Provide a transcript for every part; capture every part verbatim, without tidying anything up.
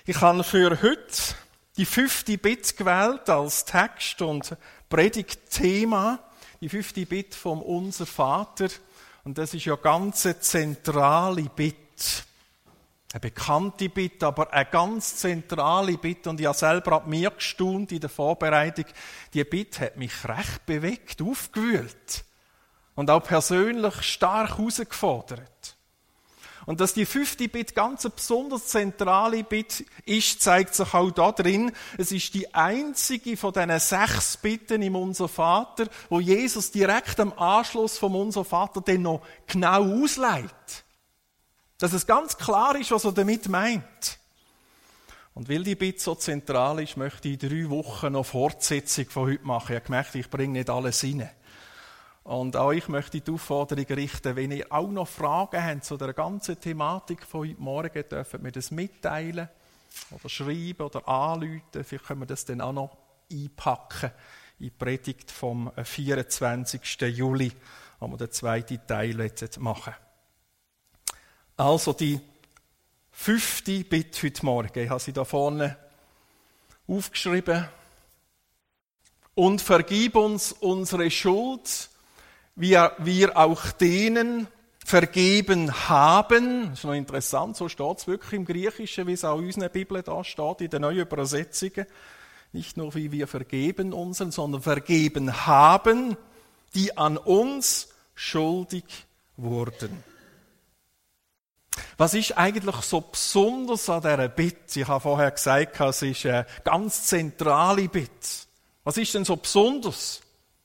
Ich habe für heute die fünfte Bitte gewählt als Text und Predigtthema. Die fünfte Bitte vom Unser Vater. Und das ist ja ganz eine zentrale Bitte. Eine bekannte Bitte, aber eine ganz zentrale Bitte. Und ich habe selber an mir gestaunt in der Vorbereitung. Die Bitte hat mich recht bewegt, aufgewühlt. Und auch persönlich stark herausgefordert. Und dass die fünfte Bitte ganz eine besonders zentrale Bitte ist, zeigt sich auch da drin. Es ist die einzige von diesen sechs Bitten im Unser Vater, wo Jesus direkt am Anschluss vom Unser Vater dann noch genau auslegt. Dass es ganz klar ist, was er damit meint. Und weil die Bitte so zentral ist, möchte ich drei Wochen noch Fortsetzung von heute machen. Ich habe gemerkt, ich bringe nicht alles rein. Und auch ich möchte die Aufforderung richten, wenn ihr auch noch Fragen habt zu der ganzen Thematik von heute Morgen, dürft ihr mir das mitteilen oder schreiben oder anrufen. Vielleicht können wir das dann auch noch einpacken in die Predigt vom vierundzwanzigsten Juli, wo wir den zweiten Teil jetzt machen. Also die fünfte Bitte heute Morgen, ich habe sie da vorne aufgeschrieben. Und vergib uns unsere Schuld, wie wir auch denen vergeben haben. Das ist noch interessant, so steht es wirklich im Griechischen, wie es auch in unserer Bibel da steht, in den neuen Übersetzungen. Nicht nur wie wir vergeben unseren, sondern vergeben haben, die an uns schuldig wurden. Was ist eigentlich so besonders an dieser Bitte? Ich habe vorher gesagt, es ist eine ganz zentrale Bitte. Was ist denn so besonders?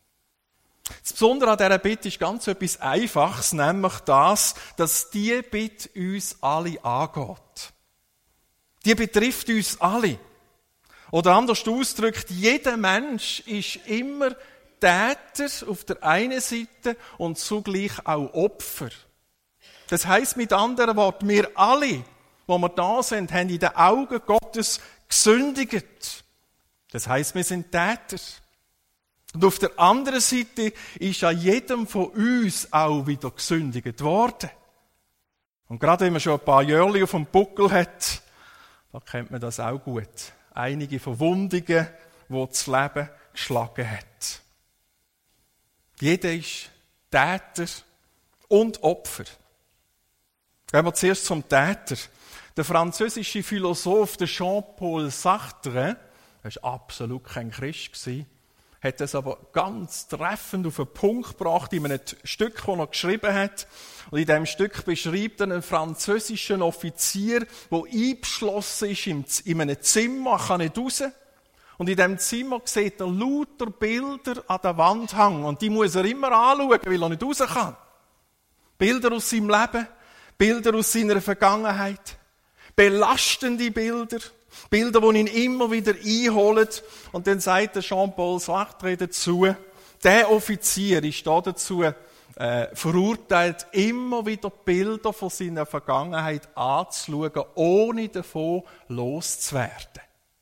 Das Besondere an dieser Bitte ist ganz etwas Einfaches, nämlich das, dass diese Bitte uns alle angeht. Die betrifft uns alle. Oder anders ausgedrückt, jeder Mensch ist immer Täter auf der einen Seite und zugleich auch Opfer. Das heisst mit anderen Worten, wir alle, wo wir da sind, haben in den Augen Gottes gesündigt. Das heisst, wir sind Täter. Und auf der anderen Seite ist an jedem von uns auch wieder gesündigt worden. Und gerade wenn man schon ein paar Jahre auf dem Buckel hat, da kennt man das auch gut. Einige Verwundungen, die das Leben geschlagen hat. Jeder ist Täter und Opfer. Gehen wir zuerst zum Täter. Der französische Philosoph Jean-Paul Sartre, er war absolut kein Christ, hat das aber ganz treffend auf den Punkt gebracht in einem Stück, das er geschrieben hat. Und in diesem Stück beschreibt er einen französischen Offizier, der eingeschlossen ist in einem Zimmer, kann nicht raus. Und in diesem Zimmer sieht er lauter Bilder an der Wand hängen. Und die muss er immer anschauen, weil er nicht raus kann. Bilder aus seinem Leben, Bilder aus seiner Vergangenheit, belastende Bilder, Bilder, die ihn immer wieder einholen. Und dann sagt der Jean-Paul Sartre dazu, der Offizier ist da dazu äh, verurteilt, immer wieder Bilder von seiner Vergangenheit anzuschauen, ohne davon loszuwerden.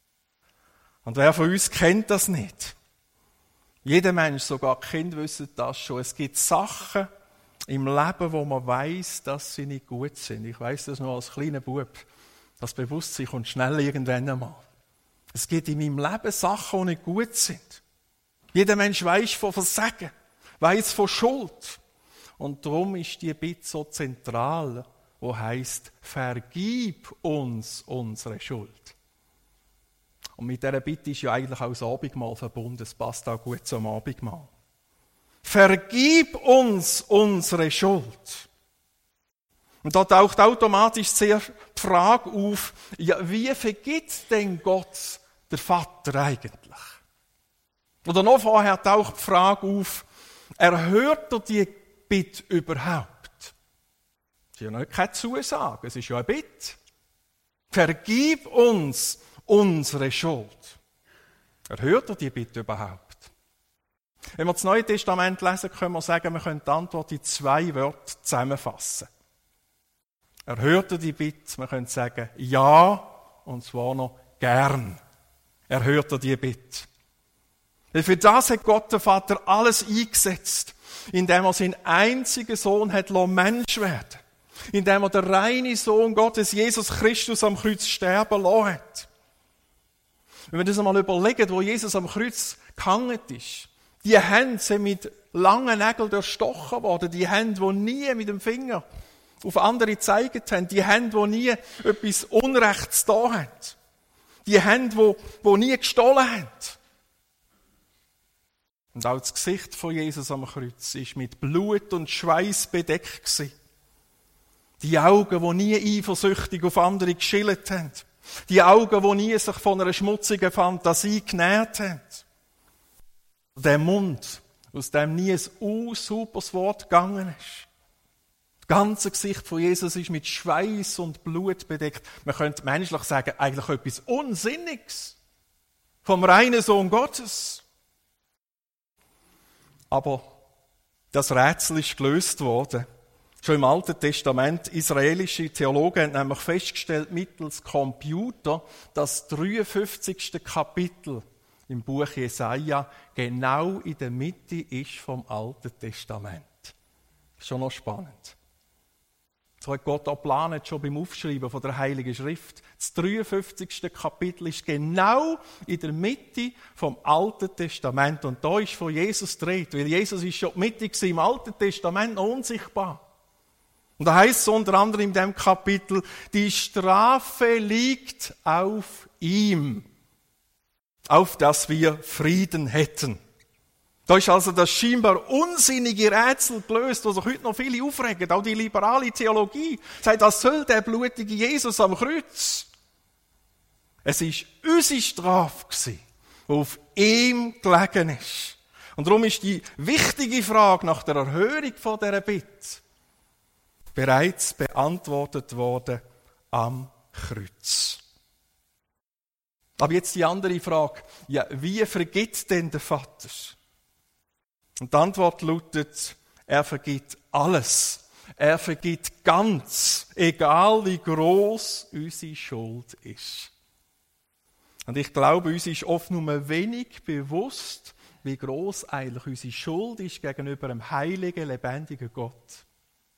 Und wer von uns kennt das nicht? Jeder Mensch, sogar Kinder, wissen das schon. Es gibt Sachen im Leben, wo man weiss, dass sie nicht gut sind. Ich weiss das noch als kleiner Bub. Das Bewusstsein kommt schnell irgendwann einmal. Es gibt in meinem Leben Sachen, die nicht gut sind. Jeder Mensch weiss von Versagen, weiss von Schuld. Und darum ist die Bitte so zentral, wo heisst, vergib uns unsere Schuld. Und mit dieser Bitte ist ja eigentlich auch das Abendmahl verbunden. Es passt auch gut zum Abendmahl. Vergib uns unsere Schuld. Und da taucht automatisch sehr die Frage auf, ja, wie vergibt denn Gott der Vater eigentlich? Oder noch vorher taucht die Frage auf, erhört er die Bitte überhaupt? Das ist ja noch keine Zusage, es ist ja eine Bitte. Vergib uns unsere Schuld. Erhört er die Bitte überhaupt? Wenn wir das Neue Testament lesen, können wir sagen, wir können die Antwort in zwei Wörter zusammenfassen. Erhört er die Bitte? Wir können sagen, ja, und zwar noch gern. Erhört er die Bitte? Weil für das hat Gott der Vater alles eingesetzt, indem er seinen einzigen Sohn hat Mensch werden. indem er den reinen Sohn Gottes, Jesus Christus, am Kreuz sterben lassen hat. Wenn wir das einmal überlegen, wo Jesus am Kreuz gehangen ist, die Hände sind mit langen Nägeln durchstochen worden, die Hände, die nie mit dem Finger auf andere gezeigt haben, die Hände, die nie etwas Unrechts da haben, die Hände, die, die nie gestohlen haben. Und auch das Gesicht von Jesus am Kreuz ist mit Blut und Schweiß bedeckt gewesen. Die Augen, die nie eifersüchtig auf andere geschielt haben. Die Augen, die nie sich von einer schmutzigen Fantasie genährt haben. Der Mund, aus dem nie ein unsauberes Wort gegangen ist. Das ganze Gesicht von Jesus ist mit Schweiß und Blut bedeckt. Man könnte menschlich sagen, eigentlich etwas Unsinniges. Vom reinen Sohn Gottes. Aber das Rätsel ist gelöst worden. Schon im Alten Testament, israelische Theologen haben nämlich festgestellt, mittels Computer, dass das dreiundfünfzigste Kapitel im Buch Jesaja genau in der Mitte ist vom Alten Testament. Schon noch spannend. So hat Gott auch geplant, schon beim Aufschreiben von der Heiligen Schrift. Das dreiundfünfzigste Kapitel ist genau in der Mitte vom Alten Testament. Und da ist von Jesus die Rede, weil Jesus ist schon die Mitte im Alten Testament noch unsichtbar. Und da heißt es unter anderem in diesem Kapitel, die Strafe liegt auf ihm, auf dass wir Frieden hätten. Da ist also das scheinbar unsinnige Rätsel gelöst, das sich heute noch viele aufregen. Auch die liberale Theologie sagt, das soll der blutige Jesus am Kreuz. Es ist unsere Strafe gewesen, die auf ihm gelegen ist. Und darum ist die wichtige Frage nach der Erhörung von dieser Bitte bereits beantwortet worden am Kreuz. Aber jetzt die andere Frage. Ja, wie vergibt denn der Vater? Und die Antwort lautet, er vergibt alles. Er vergibt ganz, egal wie gross unsere Schuld ist. Und ich glaube, uns ist oft nur wenig bewusst, wie gross eigentlich unsere Schuld ist gegenüber einem heiligen, lebendigen Gott.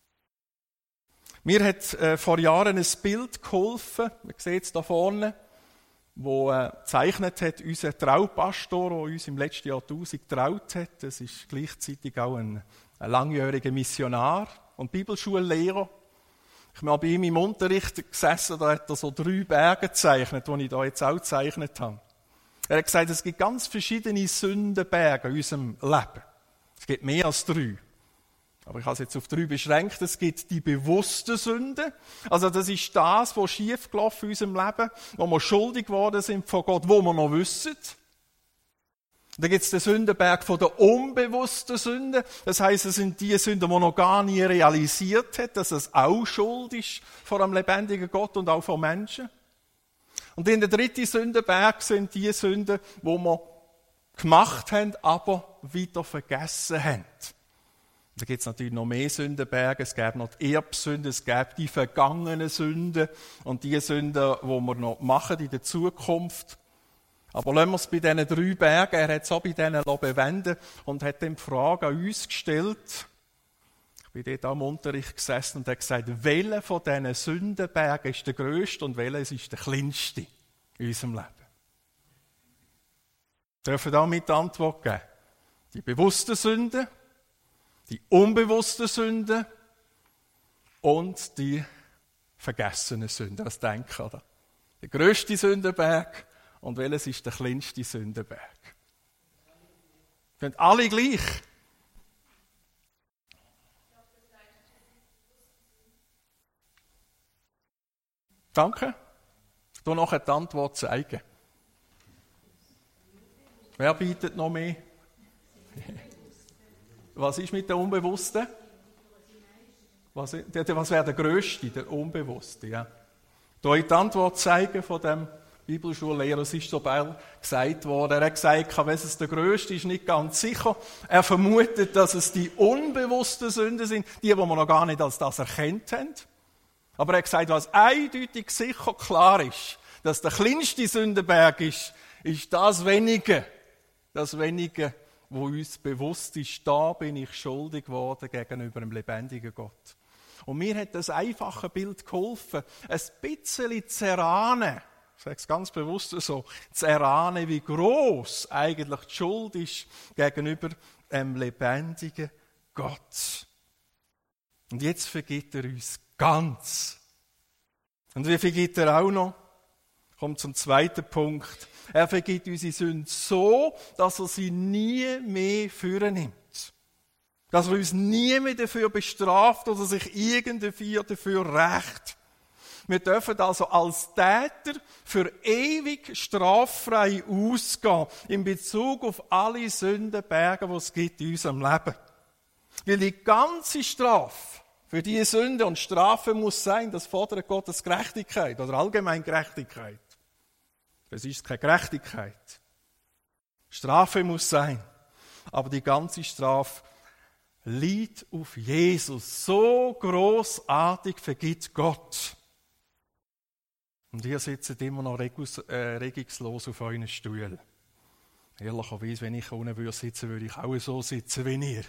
Mir hat äh, vor Jahren ein Bild geholfen, man sieht es da vorne, wo äh, gezeichnet hat, unser Traupastor, der uns im letzten Jahrtausend getraut hat. Das ist gleichzeitig auch ein, ein langjähriger Missionar und Bibelschullehrer. Ich bin bei ihm im Unterricht gesessen, da hat er so drei Berge gezeichnet, die ich da jetzt auch gezeichnet habe. Er hat gesagt, es gibt ganz verschiedene Sündenberge in unserem Leben. Es gibt mehr als drei. Aber ich habe es jetzt auf drei beschränkt. Es gibt die bewussten Sünden. Also das ist das, was schiefgelaufen in unserem Leben, wo wir schuldig geworden sind von Gott, wo wir noch wissen. Dann gibt es den Sündenberg von der unbewussten Sünden. Das heisst, es sind die Sünden, die noch gar nie realisiert hat, dass es auch Schuld ist vor einem lebendigen Gott und auch vor Menschen. Und in der dritten Sündenberg sind die Sünden, die wir gemacht haben, aber wieder vergessen haben. Da gibt es natürlich noch mehr Sündenberge, es gäbe noch die Erbsünde, es gäbe die vergangenen Sünden und die Sünden, die wir noch machen in der Zukunft. Aber lassen wir es bei diesen drei Bergen, er hat es auch bei denen bewenden und hat dann die Frage an uns gestellt. Ich bin dort am Unterricht gesessen und hat gesagt, welcher von diesen Sündenbergen ist der grösste und welcher ist der kleinste in unserem Leben? Wir dürfen da mit Antwort geben. Die bewussten Sünden, die unbewussten Sünden und die vergessenen Sünden. Was denken oder? Der grösste Sündenberg und welches ist der kleinste Sündenberg? Sind alle gleich? Danke. Ich tu nachher die Antwort zeigen. Wer bietet noch mehr? Was ist mit der Unbewussten? Was, was wäre der Grösste, der Unbewusste? Ja. Da ich die Antwort zeigen von dem Bibelschullehrer, es ist so bald gesagt worden, er hat gesagt, wenn es der Grösste ist, nicht ganz sicher. Er vermutet, dass es die unbewussten Sünden sind, die, die wir noch gar nicht als das erkannt haben. Aber er hat gesagt, was eindeutig sicher klar ist, dass der kleinste Sündenberg ist, ist das Wenige, das Wenige, wo uns bewusst ist, da bin ich schuldig geworden gegenüber dem lebendigen Gott. Und mir hat das einfache Bild geholfen, ein bisschen zu erahnen, ich sage es ganz bewusst so, zu erahnen, wie gross eigentlich die Schuld ist gegenüber dem lebendigen Gott. Und jetzt vergibt er uns ganz. Und wie vergibt er auch noch? Kommt zum zweiten Punkt. Er vergibt unsere Sünden so, dass er sie nie mehr vornimmt. Dass er uns nie mehr dafür bestraft oder sich irgendwie dafür rächt. Wir dürfen also als Täter für ewig straffrei ausgehen in Bezug auf alle Sündenberge, die es gibt in unserem Leben. Weil die ganze Strafe für diese Sünde und Strafe muss sein, das fordert Gottes Gerechtigkeit oder allgemein Gerechtigkeit. Es ist keine Gerechtigkeit. Strafe muss sein, aber die ganze Strafe liegt auf Jesus. So grossartig vergibt Gott. Und ihr sitzt immer noch regus, äh, regungslos auf euren Stuhl. Ehrlicherweise, wenn ich unten würde sitzen, würde ich auch so sitzen wie ihr.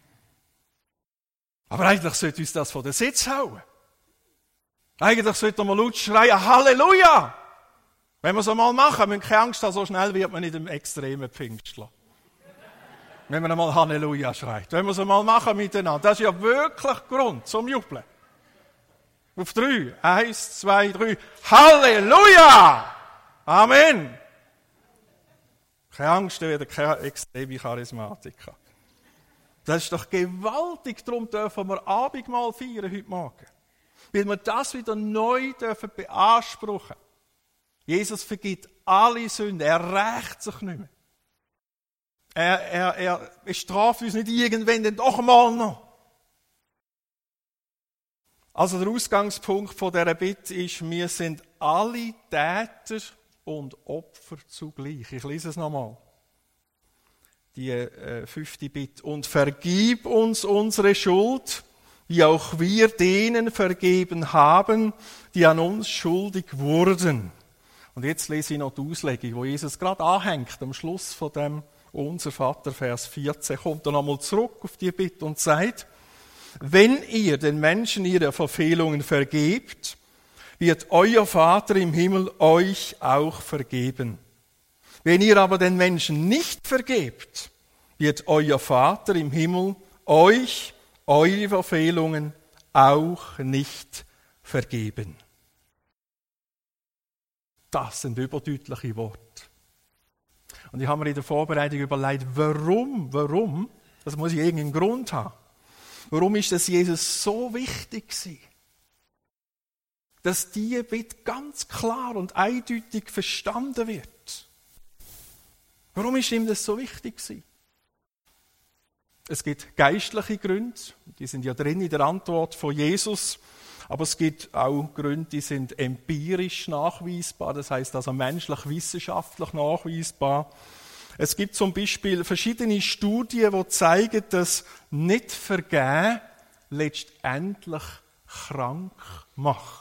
Aber eigentlich sollte uns das von den Sitz hauen. Eigentlich sollte man laut schreien, Halleluja! Wenn wir es einmal machen, müssen wir keine Angst haben, so schnell wird man nicht im extremen Pfingstler. Wenn man einmal Halleluja schreit. Wenn wir es einmal machen miteinander, das ist ja wirklich Grund zum Jubeln. Auf drei. Eins, zwei, drei. Halleluja! Amen! Keine Angst, da wird keine extreme Charismatiker. Das ist doch gewaltig, darum dürfen wir Abendmahl feiern heute Morgen. Weil wir das wieder neu dürfen beanspruchen. Jesus vergibt alle Sünden, er rächt sich nicht mehr. Er, er, er bestraft uns nicht irgendwann, denn doch mal noch. Also der Ausgangspunkt von dieser Bitte ist, wir sind alle Täter und Opfer zugleich. Ich lese es nochmal. Die äh, fünfte Bitte. Und vergib uns unsere Schuld, wie auch wir denen vergeben haben, die an uns schuldig wurden. Und jetzt lese ich noch die Auslegung, wo Jesus gerade anhängt, am Schluss von dem Unser Vater, Vers vierzehn, kommt er nochmal zurück auf die Bitte und sagt, wenn ihr den Menschen ihre Verfehlungen vergebt, wird euer Vater im Himmel euch auch vergeben. Wenn ihr aber den Menschen nicht vergebt, wird euer Vater im Himmel euch eure Verfehlungen auch nicht vergeben. Das sind überdeutliche Worte. Und ich habe mir in der Vorbereitung überlegt, warum, warum, das muss ich irgendeinen Grund haben. Warum ist das Jesus so wichtig gewesen? Dass diese Bitte ganz klar und eindeutig verstanden wird. Warum ist ihm das so wichtig gewesen? Es gibt geistliche Gründe, die sind ja drin in der Antwort von Jesus, aber es gibt auch Gründe, die sind empirisch nachweisbar, das heißt also menschlich, wissenschaftlich nachweisbar. Es gibt zum Beispiel verschiedene Studien, die zeigen, dass nicht vergeben letztendlich krank macht.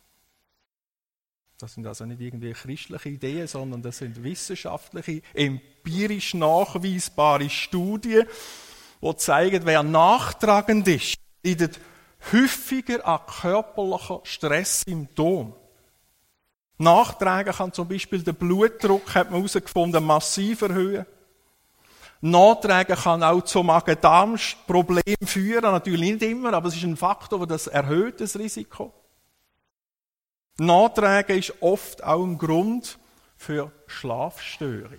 Das sind also nicht irgendwie christliche Ideen, sondern das sind wissenschaftliche, empirisch nachweisbare Studien, die zeigen, wer nachtragend ist, leidet häufiger an körperlichen Stresssymptomen. Nachtragen kann zum Beispiel den Blutdruck, hat man herausgefunden, massiv erhöhen. Nachtragen kann auch zu Magen-Darm-Problemen führen, natürlich nicht immer, aber es ist ein Faktor, das erhöht das Risiko. Nachtragen ist oft auch ein Grund für Schlafstörungen.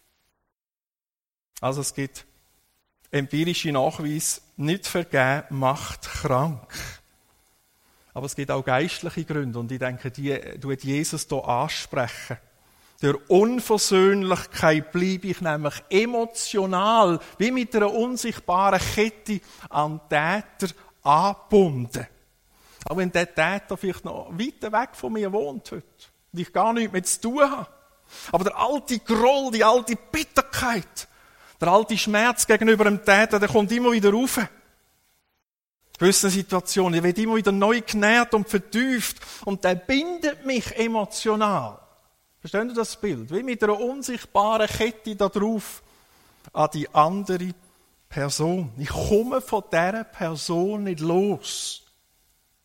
Also es gibt empirische Nachweise, nicht vergeben macht krank. Aber es gibt auch geistliche Gründe und ich denke, die tut Jesus hier ansprechen. Der Unversöhnlichkeit bleibe ich nämlich emotional, wie mit einer unsichtbaren Kette an Täter angebunden. Auch wenn der Täter vielleicht noch weit weg von mir wohnt heute und ich gar nichts mehr zu tun habe. Aber der alte Groll, die alte Bitterkeit, der alte Schmerz gegenüber dem Täter, der kommt immer wieder rauf. In gewissen Situationen, der wird immer wieder neu genährt und vertieft und der bindet mich emotional. Verstehen Sie das Bild? Wie mit einer unsichtbaren Kette da drauf an die andere Person. Ich komme von dieser Person nicht los.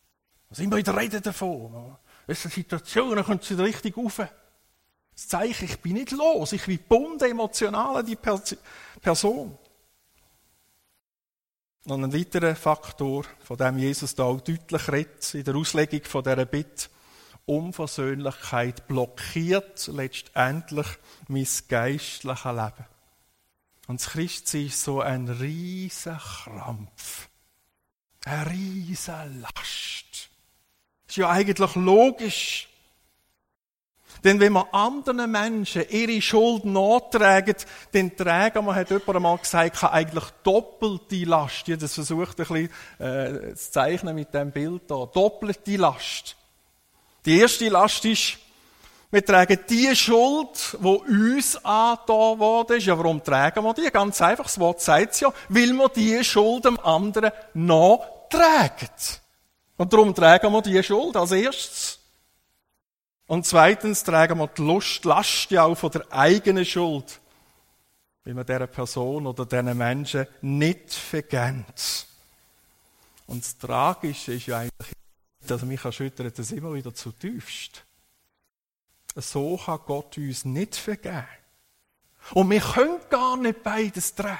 Also immer wieder reden davon. In Situationen kommt es wieder richtig rauf. Das Zeichen, ich bin nicht los, ich bin gebunden emotional an die Person. Und ein weiterer Faktor, von dem Jesus da auch deutlich redet, in der Auslegung von dieser Bitte, Unversöhnlichkeit blockiert letztendlich mein geistliches Leben. Und das Christsein ist so ein riesen Krampf. Eine riesen Last. Das ist ja eigentlich logisch. Denn wenn wir anderen Menschen ihre Schuld nachtragen, dann tragen wir, hat jemand einmal gesagt, eigentlich doppelte Last. Ich habe das versucht, ein bisschen äh, zu zeichnen mit diesem Bild hier. Doppelte Last. Die erste Last ist, wir tragen die Schuld, die uns angetan worden ist. Ja, warum tragen wir die? Ganz einfach, das Wort sagt es ja, weil wir die Schuld dem anderen nachtragen. Und darum tragen wir die Schuld als erstes. Und zweitens tragen wir die Lust, die Last ja auch von der eigenen Schuld, weil wir dieser Person oder diesen Menschen nicht vergeht. Und das Tragische ist ja eigentlich, dass mich erschüttert das immer wieder zutiefst. So kann Gott uns nicht vergeben. Und wir können gar nicht beides tragen.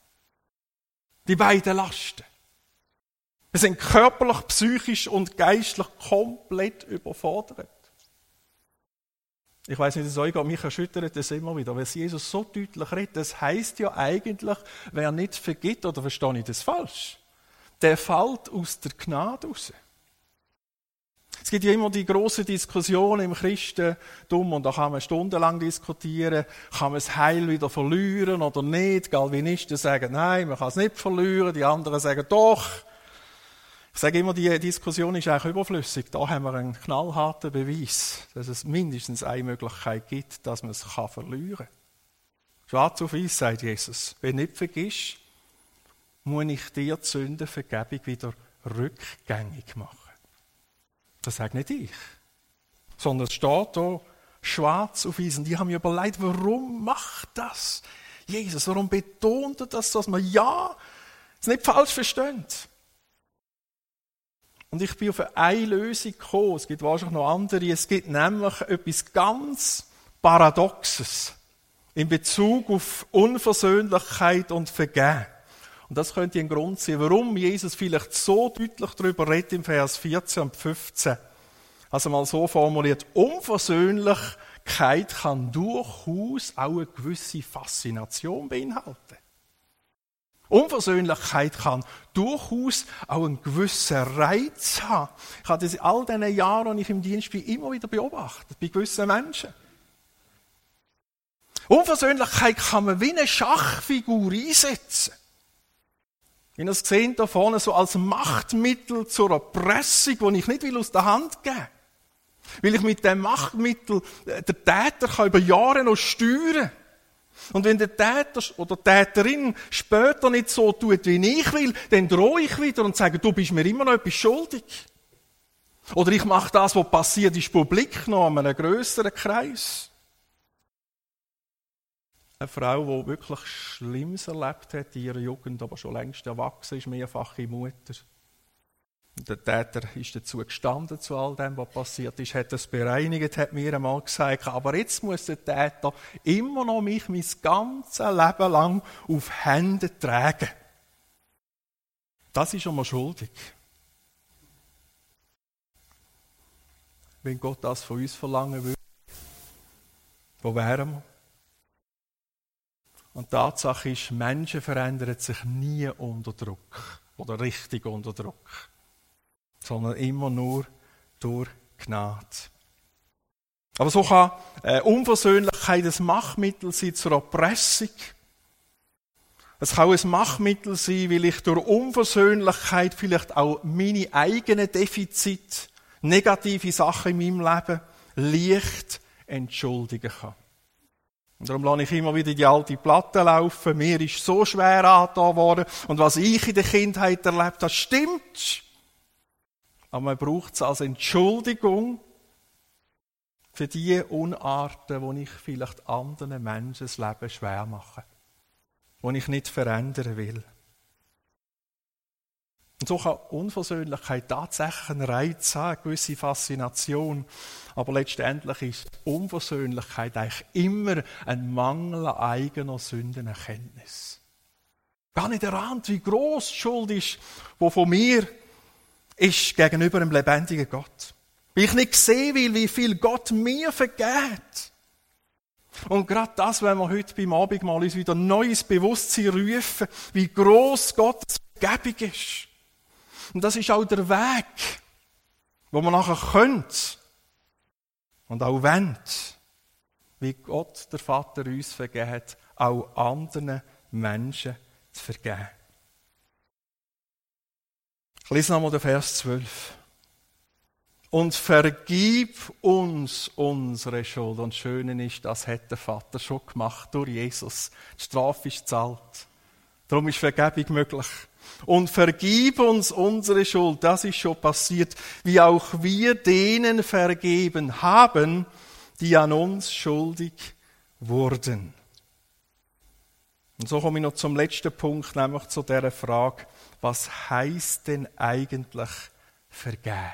Die beiden Lasten. Wir sind körperlich, psychisch und geistlich komplett überfordert. Ich weiss nicht, es euch geht, mich erschüttert das immer wieder, weil Jesus so deutlich redet. Das heisst ja eigentlich, wer nicht vergibt, oder verstehe ich das falsch, der fällt aus der Gnade raus. Es gibt ja immer die grosse Diskussion im Christentum, und da kann man stundenlang diskutieren, kann man das Heil wieder verlieren oder nicht. Calvinisten sagen, nein, man kann es nicht verlieren, die anderen sagen, doch. Ich sage immer, die Diskussion ist eigentlich überflüssig. Da haben wir einen knallharten Beweis, dass es mindestens eine Möglichkeit gibt, dass man es verlieren kann. Schwarz auf weiß, sagt Jesus. Wenn du nicht vergisst, muss ich dir die Sündenvergebung wieder rückgängig machen. Das sage nicht ich. Sondern es steht da schwarz auf weiß. Und die haben mir überlegt, warum macht das Jesus? Warum betont er das, dass man ja es nicht falsch versteht? Und ich bin auf eine Lösung gekommen. Es gibt wahrscheinlich noch andere. Es gibt nämlich etwas ganz Paradoxes in Bezug auf Unversöhnlichkeit und Vergehen. Und das könnte ein Grund sein, warum Jesus vielleicht so deutlich darüber redet im Vers vierzehn und fünfzehn. Also mal so formuliert, Unversöhnlichkeit kann durchaus auch eine gewisse Faszination beinhalten. Unversöhnlichkeit kann durchaus auch einen gewissen Reiz haben. Ich habe das in all diesen Jahren, als ich im Dienst bin, immer wieder beobachtet, bei gewissen Menschen. Unversöhnlichkeit kann man wie eine Schachfigur einsetzen. Wie ihr es gesehen da vorne, so als Machtmittel zur Erpressung, die ich nicht will aus der Hand geben will. Weil ich mit dem Machtmittel den Täter kann über Jahre noch steuern kann. Und wenn der Täter oder die Täterin später nicht so tut, wie ich will, dann drohe ich wieder und sage, du bist mir immer noch etwas schuldig. Oder ich mache das, was passiert ist, publik noch in einem grösseren Kreis. Eine Frau, die wirklich Schlimmes erlebt hat in ihrer Jugend, aber schon längst erwachsen ist, mehrfache Mutter. Und der Täter ist dazu gestanden, zu all dem, was passiert ist, hat das bereinigt, hat mir einmal gesagt, aber jetzt muss der Täter immer noch mich mein ganzes Leben lang auf Hände tragen. Das ist immer schuldig. Wenn Gott das von uns verlangen würde, wo wären wir? Und die Tatsache ist, Menschen verändern sich nie unter Druck oder richtig unter Druck, sondern immer nur durch Gnade. Aber so kann äh, Unversöhnlichkeit ein Machtmittel sein zur Erpressung. Es kann auch ein Machtmittel sein, weil ich durch Unversöhnlichkeit vielleicht auch meine eigenen Defizite, negative Sachen in meinem Leben leicht entschuldigen kann. Und darum lasse ich immer wieder die alte Platte laufen. Mir ist so schwer angetan worden. Und was ich in der Kindheit erlebt habe, stimmt. Aber man braucht es als Entschuldigung für die Unarten, die ich vielleicht anderen Menschen das Leben schwer mache. Die ich nicht verändern will. Und so kann Unversöhnlichkeit tatsächlich einen Reiz haben, eine gewisse Faszination. Aber letztendlich ist Unversöhnlichkeit eigentlich immer ein Mangel an eigener Sündenerkenntnis. Gar nicht erahnt, wie gross die Schuld ist, die von mir ist gegenüber dem lebendigen Gott. Weil ich nicht sehen will, wie viel Gott mir vergeht. Und gerade das, wenn wir heute beim Abendmahl uns wieder neues Bewusstsein rufen, wie gross Gottes Vergebung ist. Und das ist auch der Weg, wo man nachher könnt und auch wendet, wie Gott, der Vater, uns vergeben hat, auch anderen Menschen zu vergeben. Ich lese nochmal den Vers zwölf. Und vergib uns unsere Schuld. Und das Schöne ist, das hat der Vater schon gemacht durch Jesus. Die Strafe ist gezahlt. Darum ist Vergebung möglich. Und vergib uns unsere Schuld, das ist schon passiert, wie auch wir denen vergeben haben, die an uns schuldig wurden. Und so komme ich noch zum letzten Punkt, nämlich zu dieser Frage, was heisst denn eigentlich vergeben?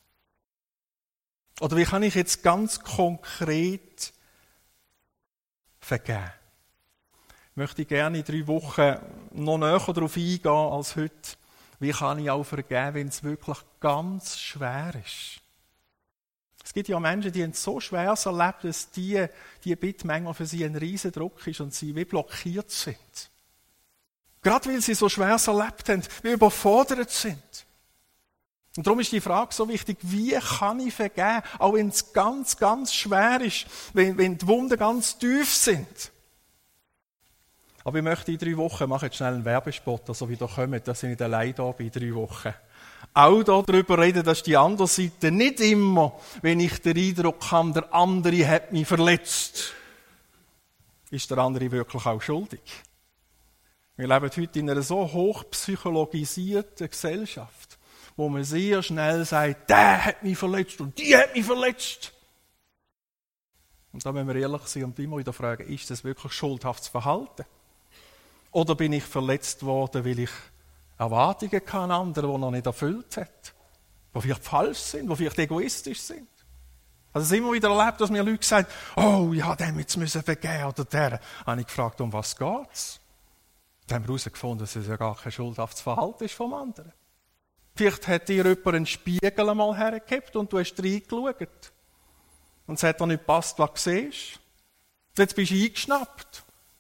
Oder wie kann ich jetzt ganz konkret vergeben? Möchte ich gerne in drei Wochen noch näher darauf eingehen als heute. Wie kann ich auch vergeben, wenn es wirklich ganz schwer ist? Es gibt ja Menschen, die haben so Schweres erlebt, dass die, die Bitte manchmal für sie ein riesen Druck ist und sie wie blockiert sind. Gerade weil sie so Schweres erlebt haben, wie überfordert sind. Und darum ist die Frage so wichtig, wie kann ich vergeben, auch wenn es ganz, ganz schwer ist, wenn, wenn die Wunden ganz tief sind. Aber ich möchte in drei Wochen, mache jetzt schnell einen Werbespot, also wieder kommen, dass ich nicht allein da bin in drei Wochen. Auch darüber reden, dass die andere Seite nicht immer, wenn ich den Eindruck habe, der andere hat mich verletzt, ist der andere wirklich auch schuldig. Wir leben heute in einer so hochpsychologisierten Gesellschaft, wo man sehr schnell sagt, der hat mich verletzt und die hat mich verletzt. Und da müssen wir ehrlich sein und immer wieder fragen, ist das wirklich schuldhaftes Verhalten? Oder bin ich verletzt worden, weil ich Erwartungen an andere, die noch nicht erfüllt hat, die vielleicht falsch sind, die vielleicht egoistisch sind? Also es ist immer wieder erlebt, dass mir Leute sagen, oh ja, dem jetzt müssen vergeben oder der. Da habe ich gefragt, um was geht's? Dann haben wir herausgefunden, dass es ja gar kein schuldhaftes Verhalten ist vom anderen. Vielleicht hat dir jemand einen Spiegel einmal hergehabt und du hast reingeschaut. Und es hat dir nicht gepasst, was du siehst. Jetzt bist du eingeschnappt.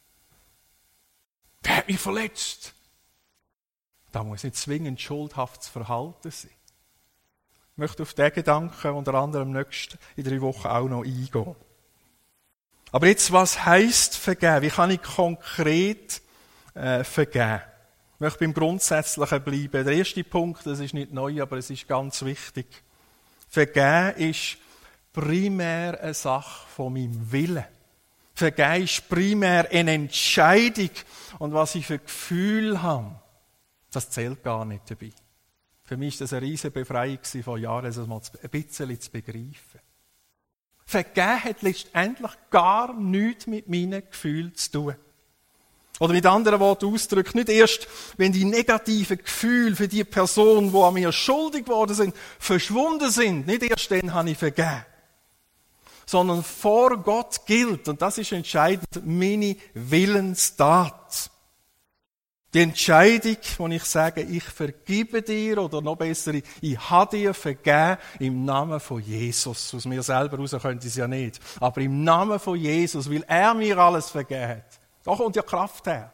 Der hat mich verletzt. Da muss nicht zwingend schuldhaftes Verhalten sein. Ich möchte auf diesen Gedanken unter anderem nächst in drei Wochen auch noch eingehen. Aber jetzt, was heisst vergeben? Wie kann ich konkret äh, vergeben? Ich möchte beim Grundsätzlichen bleiben. Der erste Punkt, das ist nicht neu, aber es ist ganz wichtig. Vergeben ist primär eine Sache von meinem Willen. Vergeben ist primär eine Entscheidung. Und was ich für Gefühl habe, das zählt gar nicht dabei. Für mich war das eine riesige Befreiung vor Jahren, das mal ein bisschen zu begreifen. Vergeben hat letztendlich gar nichts mit meinen Gefühlen zu tun. Oder mit anderen Worten ausgedrückt, nicht erst, wenn die negativen Gefühle für die Person, die an mir schuldig geworden sind, verschwunden sind, nicht erst dann habe ich vergeben. Sondern vor Gott gilt, und das ist entscheidend, meine Willenstat. Die Entscheidung, wo ich sage, ich vergebe dir, oder noch besser, ich habe dir vergeben im Namen von Jesus. Aus mir selber raus könnte ich es ja nicht. Aber im Namen von Jesus, weil er mir alles vergeben hat. Da kommt ja Kraft her.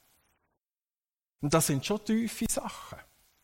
Und das sind schon tiefe Sachen.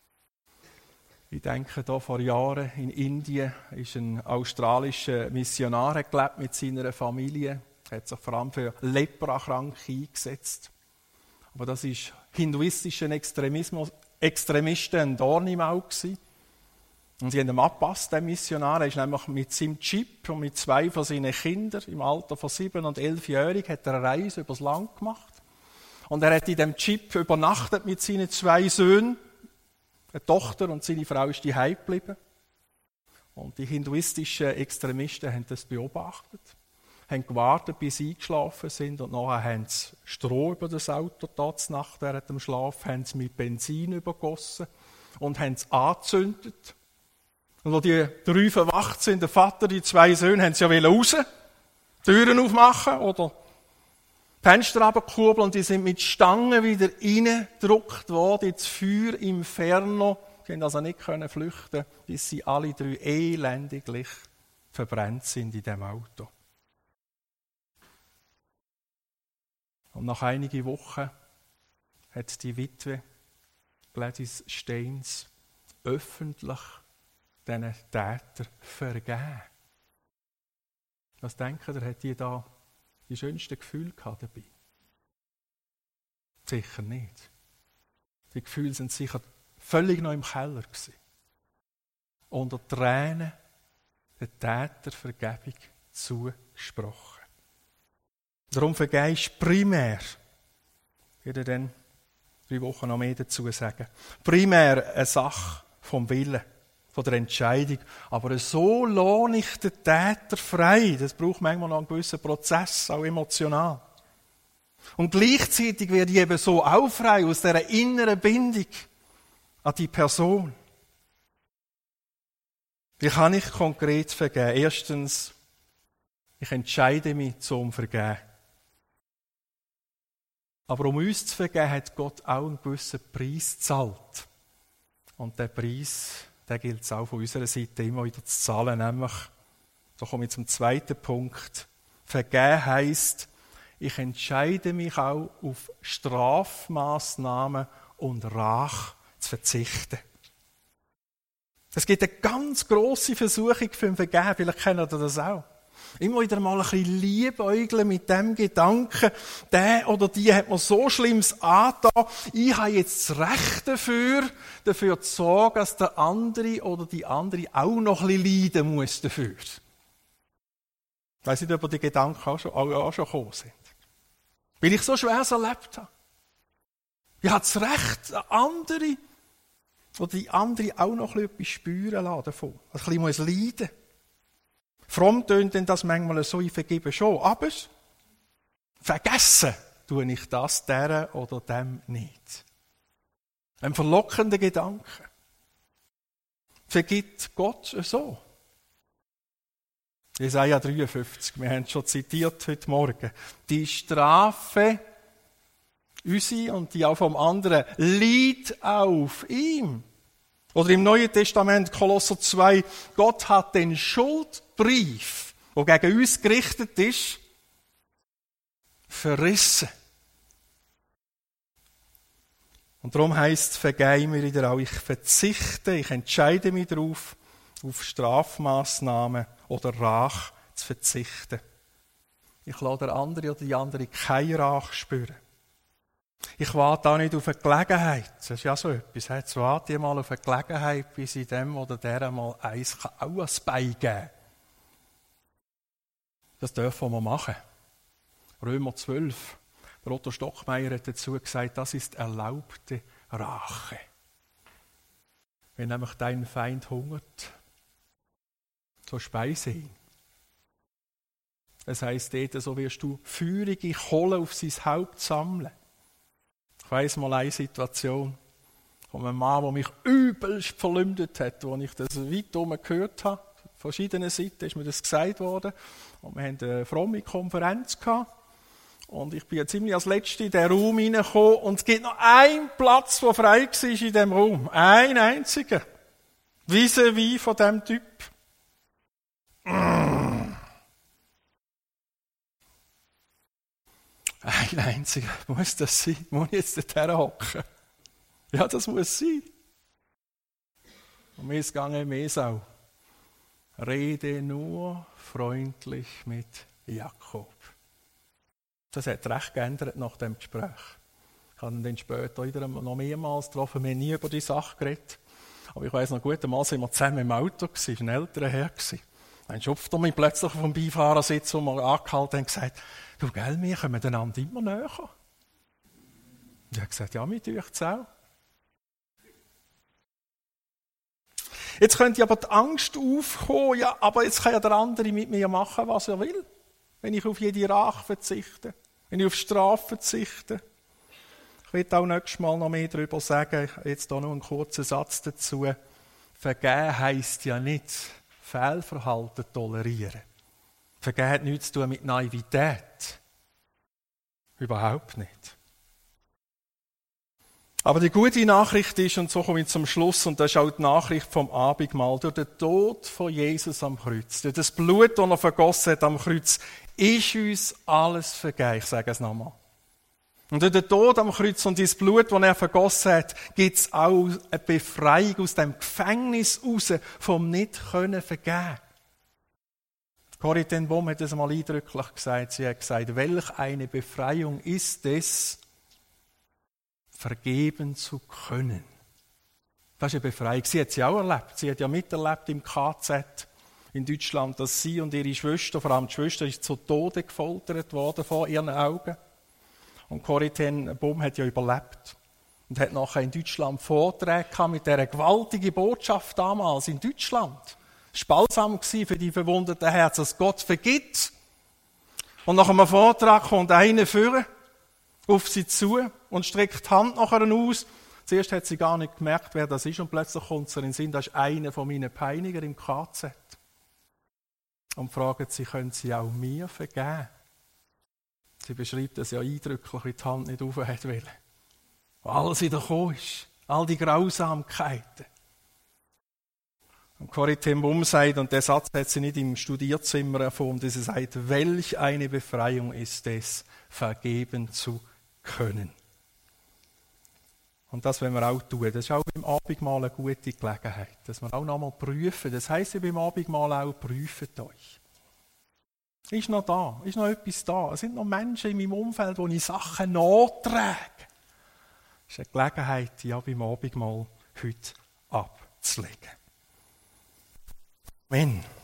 Ich denke, da vor Jahren in Indien ist ein australischer Missionar gelebt mit seiner Familie. Er hat sich vor allem für Leprakranke eingesetzt. Aber das ist hinduistischen Extremismus, Extremisten ein Dorn im Auge gewesen. Und sie haben ihn angepasst, den Missionar. Er ist nämlich mit seinem Chip und mit zwei von seinen Kindern im Alter von sieben und elfjährig hat er eine Reise übers Land gemacht. Und er hat in dem Chip übernachtet mit seinen zwei Söhnen. Eine Tochter und seine Frau ist daheim geblieben. Und die hinduistischen Extremisten haben das beobachtet, haben gewartet, bis sie eingeschlafen sind und nachher haben sie Stroh über das Auto da zur Nacht während dem Schlaf, haben sie mit Benzin übergossen und haben es angezündet. Und als die drei verwacht sind, der Vater, die zwei Söhne, haben sie ja raus, Türen aufmachen oder Fenster runterkurbeln und die sind mit Stangen wieder reingedrückt worden ins Feuer im Inferno. Sie konnten also nicht flüchten, bis sie alle drei elendiglich verbrannt sind in diesem Auto. Und nach einigen Wochen hat die Witwe Gladys Steins öffentlich diesen Täter vergeben. Was denkt ihr, hat die da die schönsten Gefühle gehabt dabei? Sicher nicht. Die Gefühle sind sicher völlig noch im Keller gewesen. Unter Tränen der Täter Vergebung zugesprochen. Darum vergehst primär, ich werde dann drei Wochen noch mehr dazu sagen, primär eine Sache vom Willen, von der Entscheidung. Aber so lohne ich den Täter frei. Das braucht manchmal noch einen gewissen Prozess, auch emotional. Und gleichzeitig werde ich eben so auch frei aus dieser inneren Bindung an die Person. Wie kann ich konkret vergeben? Erstens, ich entscheide mich zum Vergeben. Aber um uns zu vergeben, hat Gott auch einen gewissen Preis gezahlt. Und der Preis, der gilt es auch von unserer Seite immer wieder zu zahlen. Nämlich, da komme ich zum zweiten Punkt. Vergeben heisst, ich entscheide mich auch auf Strafmaßnahmen und Rache zu verzichten. Es gibt eine ganz grosse Versuchung für ein Vergeben, vielleicht kennt ihr das auch. Immer wieder mal ein bisschen liebäugeln mit dem Gedanken, der oder die hat mir so Schlimmes angetan, ich habe jetzt das Recht dafür, dafür zu sorgen, dass der andere oder die andere auch noch ein bisschen leiden muss dafür. Ich weiss nicht, ob die Gedanken auch schon, auch schon gekommen sind. Weil ich so Schweres erlebt habe. Ich habe das Recht, der andere oder die andere auch noch ein bisschen etwas spüren lassen davon. Ein bisschen muss leiden. Fromm tönt denn das manchmal so, ich vergebe schon. Aber vergessen tue ich das der oder dem nicht. Ein verlockender Gedanke. Vergibt Gott so? Jesaja dreiundfünfzig, wir haben es schon zitiert heute Morgen. Die Strafe, unsere und die auch vom anderen, liegt auf ihm. Oder im Neuen Testament, Kolosser zwei, Gott hat den Schuldbrief, der gegen uns gerichtet ist, verrissen. Und darum heisst es, vergeh mir wieder auch, ich verzichte, ich entscheide mich darauf, auf Strafmaßnahmen oder Rache zu verzichten. Ich lasse der andere oder die andere keine Rache spüren. Ich warte auch nicht auf eine Gelegenheit. Das ist ja so etwas. Jetzt warte ich mal auf eine Gelegenheit, bis ich dem oder der mal eins auch ans Bein geben kann. Das dürfen wir machen. Römer zwölf. Der Otto Stockmeier hat dazu gesagt, das ist erlaubte Rache. Wenn nämlich dein Feind hungert, so speise ihn. Das heisst, dort, so wirst du feurige Kohle auf sein Haupt sammeln. Ich weiss mal eine Situation von einem Mann, der mich übelst verleumdet hat, als ich das weit oben gehört habe. Von verschiedenen Seiten ist mir das gesagt worden. Und wir hatten eine fromme Konferenz gehabt. Und ich bin ja ziemlich als Letzte in den Raum reingekommen. Und es gibt noch einen Platz, der frei war in diesem Raum. Ein einziger. Vis-à-vis von diesem Typ. Mm. Ein einziger. Muss das sein? Muss ich jetzt dorthin hocken? Ja, das muss sein. Und mir ist es gegangen im Esau. Rede nur freundlich mit Jakob. Das hat recht geändert nach dem Gespräch. Ich habe ihn dann später wieder noch mehrmals getroffen. Wir haben nie über die Sache geredet. Aber ich weiss noch gut, einmal waren wir zusammen im Auto, es war ein älterer Herr. Dann schupft er mich plötzlich vom Beifahrersitz, wo wir angehalten haben, und gesagt, du, gell, wir kommen einander immer näher. Und ich habe gesagt, ja, mir tue ich es auch. Jetzt könnte aber die Angst aufkommen, ja, aber jetzt kann ja der andere mit mir machen, was er will. Wenn ich auf jede Rache verzichte, wenn ich auf Strafe verzichte, Ich will auch nächstes Mal noch mehr darüber sagen, jetzt hier noch einen kurzen Satz dazu. Vergeben heisst ja nicht Fehlverhalten tolerieren. Vergeben hat nichts zu tun mit Naivität. Überhaupt nicht. Aber die gute Nachricht ist, und so komme ich zum Schluss, und das ist auch die Nachricht vom Abendmahl, durch den Tod von Jesus am Kreuz, durch das Blut, das er vergossen hat am Kreuz, ist uns alles vergeben. Ich sage es nochmal. Und durch den Tod am Kreuz und das Blut, das er vergossen hat, gibt es auch eine Befreiung aus dem Gefängnis raus, vom Nicht-Können vergeben. Corrie ten Boom hat das einmal eindrücklich gesagt. Sie hat gesagt, welch eine Befreiung ist es, vergeben zu können. Das ist eine Befreiung. Sie hat sie auch erlebt. Sie hat ja miterlebt im K Z in Deutschland, dass sie und ihre Schwester, vor allem die Schwester, ist zu Tode gefoltert worden vor ihren Augen. Und Corrie ten Boom hat ja überlebt und hat nachher in Deutschland Vorträge gehabt mit dieser gewaltigen Botschaft damals in Deutschland. Es war balsam für die verwundeten Herzen, dass Gott vergibt. Und nach einem Vortrag kommt einer führen auf sie zu und streckt die Hand nachher aus. Zuerst hat sie gar nicht gemerkt, wer das ist, und plötzlich kommt sie in den Sinn, das ist einer von meinen Peiniger im K Z. Und fragt sie, können Sie auch mir vergeben? Sie beschreibt das ja eindrücklich, wie die Hand nicht auf hat wollen. Wo alles wieder gekommen ist, all die Grausamkeiten. Und Corrie ten Boom sagt, und der Satz hat sie nicht im Studierzimmer erfunden, sie sagt, welch eine Befreiung ist es, vergeben zu können. Und das wollen wir auch tun. Das ist auch beim Abendmahl eine gute Gelegenheit, dass wir auch nochmal prüfen. Das heisst ja beim Abendmahl auch, prüft euch. Ist noch da? Ist noch etwas da? Es sind noch Menschen in meinem Umfeld, wo ich Sachen nachtrage. Das ist eine Gelegenheit, ja beim Abendmahl heute abzulegen. Amen.